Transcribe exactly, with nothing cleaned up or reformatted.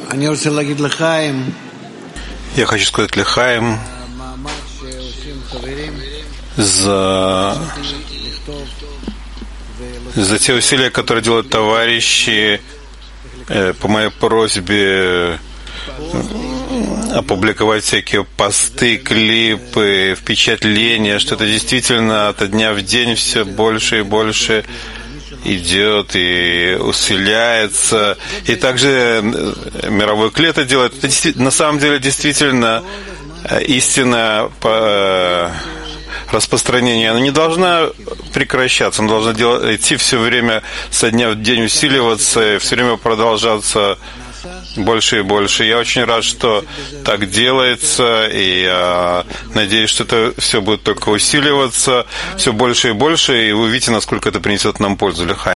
Я хочу сказать Лехаим за, за те усилия, которые делают товарищи э, по моей просьбе опубликовать всякие посты, клипы, впечатления, что это действительно от дня в день все больше и больше идет и усиляется. И также мировой клей это делает. Это на самом деле действительно истина по распространению. Она не должна прекращаться, она должна делать, идти все время со дня в день усиливаться, и все время продолжаться больше и больше. Я очень рад, что так делается, и я надеюсь, что это все будет только усиливаться все больше и больше, и вы увидите, насколько это принесет нам пользу. Лехаим.